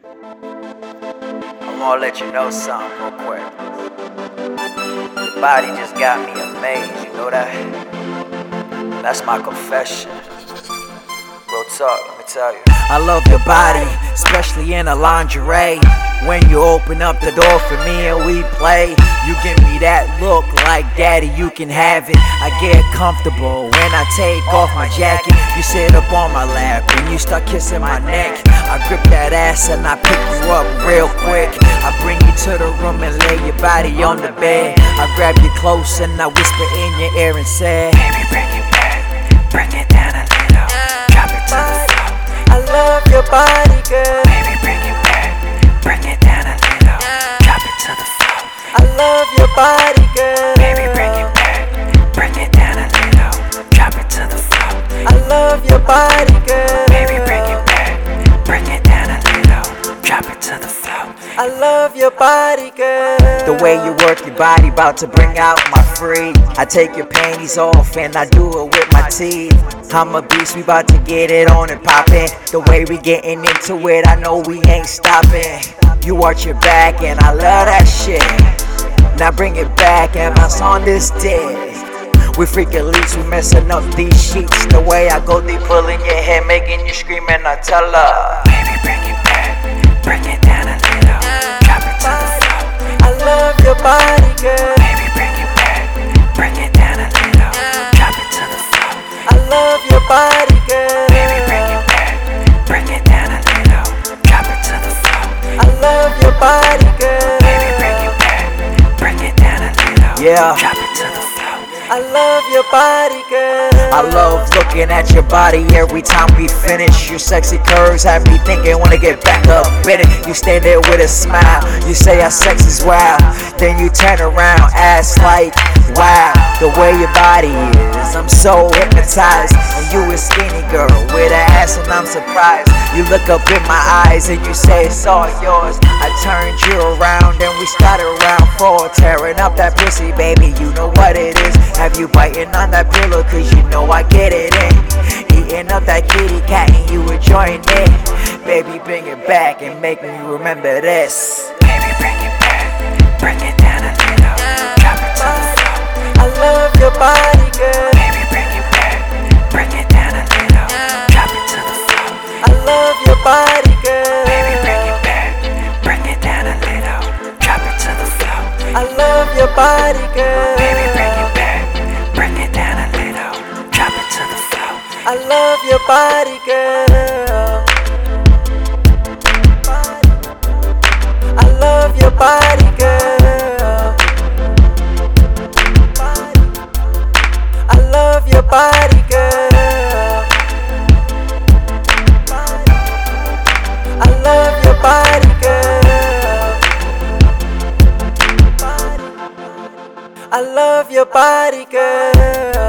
I'm gonna let you know something real quick. Your body just got me amazed, you know that? That's my confession. Real talk, let me tell you. I love your body, especially in a lingerie. When you open up the door for me and we play, you give me that look like daddy, you can have it. I get comfortable when I take off my jacket. You sit up on my lap and you start kissing my neck. I grip that ass and I pick you up real quick. I bring you to the room and lay your body on the bed. I grab you close and I whisper in your ear and say, baby, bring it back, bring it down a little, drop it to the floor. I love your body, girl. Baby, bring it back, bring it down a little, drop it to the floor. I love your body, girl. Baby, bring it back, bring it down a little, drop it to the floor. I love your body, girl. Baby, bring it back, bring it down a little, drop it to the floor. I love your body, girl. The way you work your body, about to bring out my freak. I take your panties off and I do it with my teeth. I'm a beast, we about to get it on and poppin'. The way we getting into it, I know we ain't stopping. You arch your back and I love that shit. Now bring it back and bounce on this dick. We freak elites, we messing up these sheets. The way I go deep, pulling your hair, making you scream, and I tell her, baby, bring it back, bring it down a little, drop it to the floor. I love your body, girl. Baby, bring it back, bring it down a little, drop it to the floor. I love your body, girl. Baby, bring it back, bring it down a little, drop it to the floor. I love your body, girl. Baby, bring it back, bring it down a little, drop it to the floor. I love your body, girl. I love looking at your body every time we finish. Your sexy curves have me thinking, wanna get back up in it. You stand there with a smile, you say our sex is wild. Then you turn around, ass like, wow. The way your body is, I'm so hypnotized. And you a skinny girl with an ass and I'm surprised. You look up in my eyes and you say it's all yours. I turned you around and we started round 4. Tearing up that pussy, baby, you know what it is. Have you biting on that pillow, cause you know I get it in. Eating up that kitty cat and you enjoying it. Baby, bring it back and make me remember this. Baby, bring it back, bring it down a little, drop it to the floor. I love your body, girl. Baby, bring it back, bring it down a little, drop it to the floor. I love your body, girl. Baby, bring it back, bring it down a little, drop it to the floor. I love your body, girl. Baby, bring it back, bring it down a little, drop it to the floor. I love your body, girl. I love your body, girl. I love your body, girl. I love your body, girl. I love your body, girl.